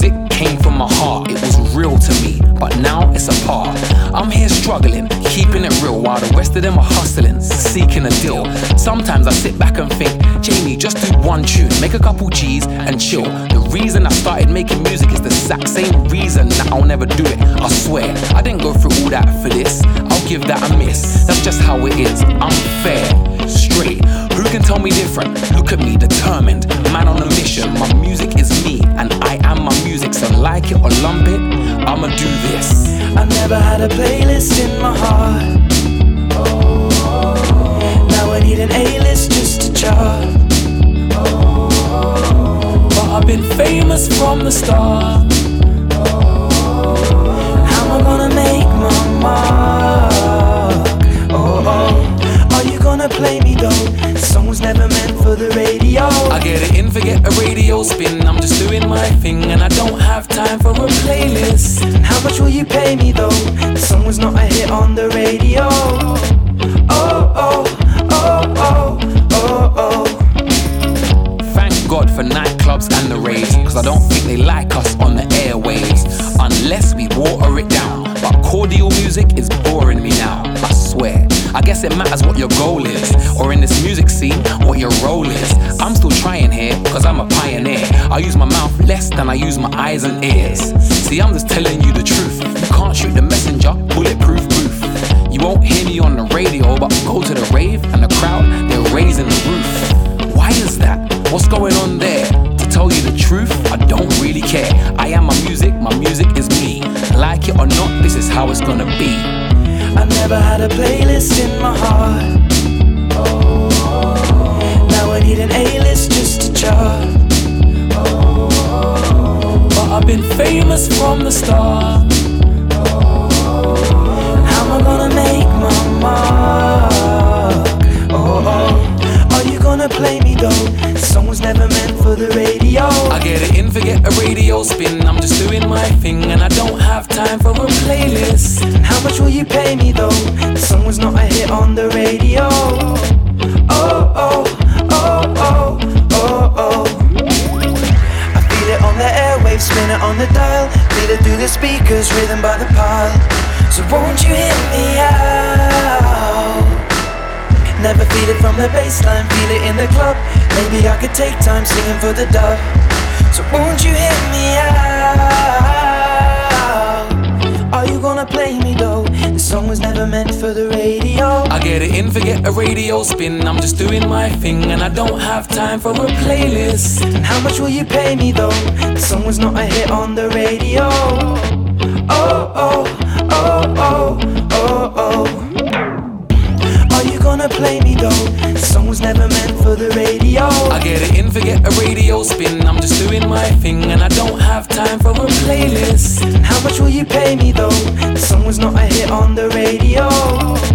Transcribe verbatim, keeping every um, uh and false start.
music came from my heart. It was real to me, but now it's apart. I'm here struggling, keeping it real, while the rest of them are hustling, seeking a deal. Sometimes I sit back and think, Jamie, just do one tune, make a couple G's and chill. The reason I started making music is the exact same reason that I'll never do it, I swear. I didn't go through all that for this, I'll give that a miss. That's just how it is, I'm fair, straight. Who can tell me different? Look at me, determined, man on a mission. My music is me, and I am my music. So like it or lump it, I'ma do this. I never had a playlist in my heart. Now I need an A-list just to chart. But I've been famous from the start. How am I gonna make my mark? Oh, oh. Are you gonna play me though? The song was never meant for the radio. I get it in, forget a radio spin. I'm just doing my thing and I don't have time for a playlist. And how much will you pay me though? The song was not a hit on the radio. Oh, oh, oh, oh, oh, oh. Thank God for nightclubs and the raves, cause I don't think they like us on the airwaves, unless we water it down. But cordial music is boring me now, I swear. I guess it matters what your goal is, or in this music scene, what your role is. I'm still trying here, cause I'm a pioneer. I use my mouth less than I use my eyes and ears. See, I'm just telling you the truth. You can't shoot the messenger, bulletproof proof. You won't hear me on the radio, but go to the rave and the crowd, they're raising the roof. Why is that? What's going on there? To tell you the truth, I don't really care. I am my music, my music is me. Like it or not, this is how it's gonna be. I never had a playlist in my heart. Now I need an A-list just to chart. But I've been famous from the start. And how am I gonna make my mark? Oh, oh. Are you gonna play me though? The song was never meant for the radio. I get it in, forget a radio spin. I'm just doing my thing and I don't have time for a playlist. And how much will you pay me though? The song was not a hit on the radio. Oh, oh, oh, oh, oh, oh. I feel it on the airwaves, spin it on the dial. Feel it through the speakers, rhythm by the pile. So won't you hit me out? Never feel it from the bassline, feel it in the club. Maybe I could take time singing for the dub. So won't you hit me out? Are you gonna play me though? The song was never meant for the radio. I get it in, forget a radio spin. I'm just doing my thing and I don't have time for a playlist. And how much will you pay me though? The song was not a hit on the radio. Oh, oh, oh, oh, oh, oh. Are you gonna play me though? The song was never meant for the radio. I get it in, forget a radio spin. I'm just doing my thing and I don't have time for a playlist. And how much will you pay me though? The song was not a hit on the radio.